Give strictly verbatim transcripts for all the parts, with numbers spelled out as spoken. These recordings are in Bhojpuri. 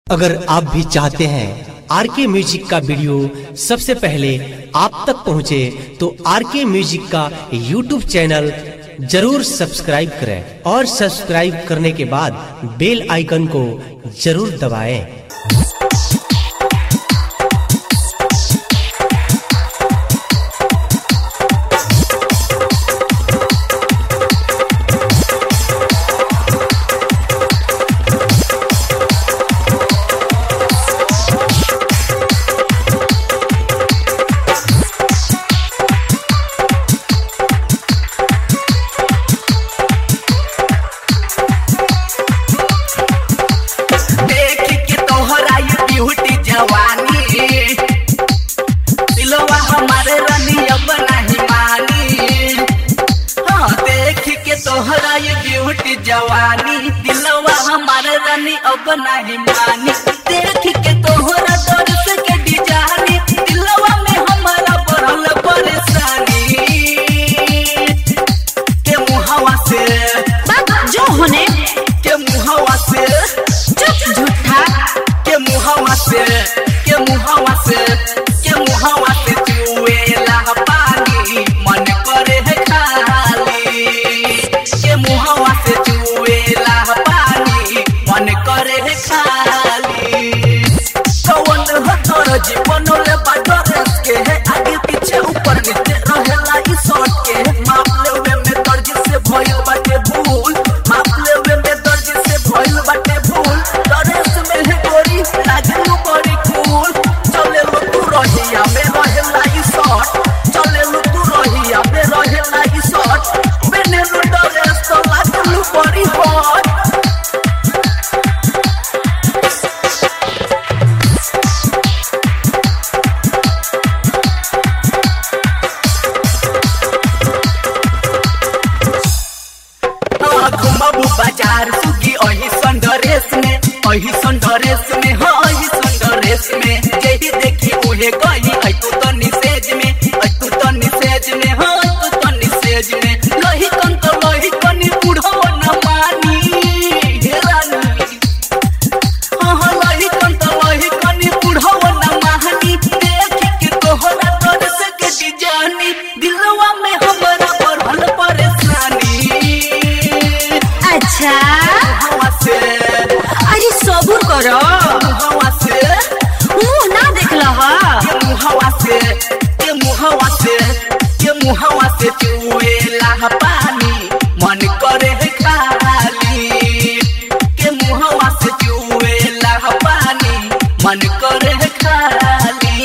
अगर आप भी चाहते हैं आर के म्यूजिक का वीडियो सबसे पहले आप तक पहुंचे तो आर के म्यूजिक का यूट्यूब चैनल जरूर सब्सक्राइब करें और सब्सक्राइब करने के बाद बेल आइकन को जरूर दबाएं। ब्यूटी जवानी दिलवा हमारे रानी अब नहीं मानी। देख के तोहरा दर्द के डिजानी दिलवा में हमारा बढ़ल परेशानी। के मुहावा से जो होने के मुहावा से चुप झूठा के मुहावा से के मुहावा से के मुहावा से चुएला पानी मन करे है खाली। के मुहावा से चुएला पानी मन करे है खाली। कौन हथर जीवन ले बाडरस के है आगे पीछे ऊपर नीचे रहेला ई शॉट के। माप लेवे में दर्जी से भइल बाटे भूल माप लेवे में दर्जी से भइल बाटे भूल। ड्रेस में है गोरी लागलू बड़ी कूल। चले लो तू रहिया में रहेला ई शॉट चले लो तू रहिया में रहेला ई शॉट। पहने लो ड्रेस तो लागलू बड़ी हॉट। घुमाबू बाजार सुगी अही संडरेस में अही संडरेस में हाँ अही संडरेस में यही देखी उहे गई आई तू तो निसेज में आई तू तो निसेज में हाँ आई तू तो निसेज में। लही कन तो लही कनी बूढ़ो न मानी हे रानी। हाँ हाँ लही कन तो लही कनी बूढ़ो न मानी। देख के तोहरा दर्द के डिजानी दिलवा में हमारा बढ़ल परेशानी। अच्छा हवा से अरे सबूर करो हवा से मुंह ना देखला के मुहावा से के मुहावा से के मुहावा से चुएला पानी मन करे है खाली। के मुहावा से चुएला पानी मन करे है खाली।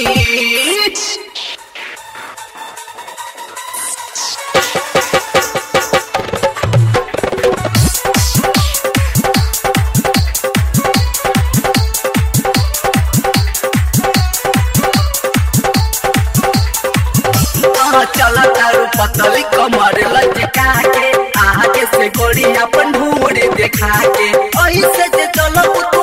चला तारू पतली कमर लचका के आगे से गोली अपन ढूंढ देखा के ऐसे जे चलो